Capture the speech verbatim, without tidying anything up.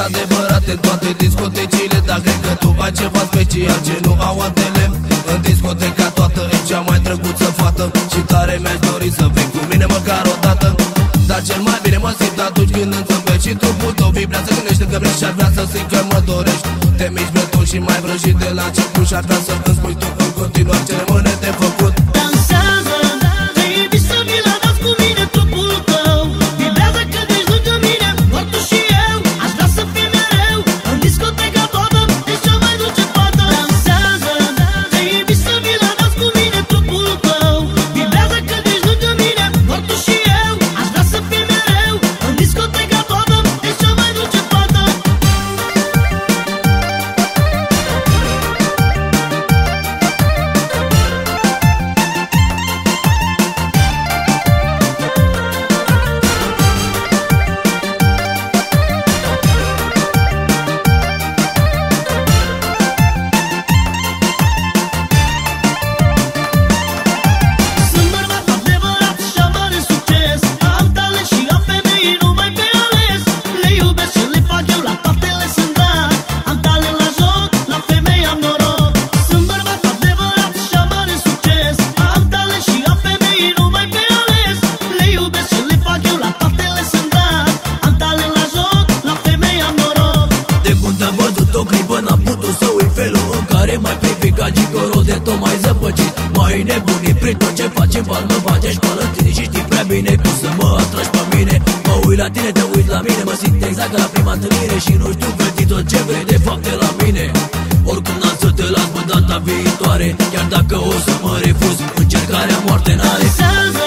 adevărat în toate discotecile. Dar cred că tu ai ceva special ce nu au altele. În discoteca toată e cea mai drăguță fată și tare mi-aș dori să vii cu mine măcar o dată. Dar cel mai bine mă simt atunci când îmi zâmbești și trupul tău vibrează, gândește că vrei și-ar vrea să zic că mă dorești. Te miști brătul și mai vrăjit de la început și-ar vrea să îmi spui tu în continuare ce rămâne de făcut. Dansează, te iubi să mi la dans cu mine trupul tău. Vibrează că ești lângă mine, doar tu și eu. Aș vrea să fii mereu în discoteca toată, ești cea mai dulce fată. Dansează, te iubi să mi la dans cu mine trupul tău. Vibrează că ești lângă mine, doar tu și eu. Aș vrea să fii mereu în discoteca toată, ești cea mai dulce fată. Sunt bărbat adevărat și am mare succes. Am talent și am femei numai pe ales. Le iubesc și le fac eu, la toate le sunt dat. Am talent la joc, la femei am noroc. Sunt bărbat adevărat și am mare succes. Am talent și am femei numai pe ales. Le iubesc și le fac eu, la toate le sunt dat. Am talent la joc, la femei am noroc. De când am văzut o clipă n-am putut să uit felul în care m-ai privit ca gigolo de tot mai zăpăcit. M-ai nebunit prin tot ce faci în bal, mă bate și până tine și știi prea bine cum să mă atragi pe mine. Mă uit la tine, te uit la mine, mă simt exact ca la prima întâlnire și nu știu vezi tot ce vrei de fapt de la mine. Oricum n-am să te las, mă, data viitoare, chiar dacă o să mă refuz, încercarea moarte n-are. Dansează,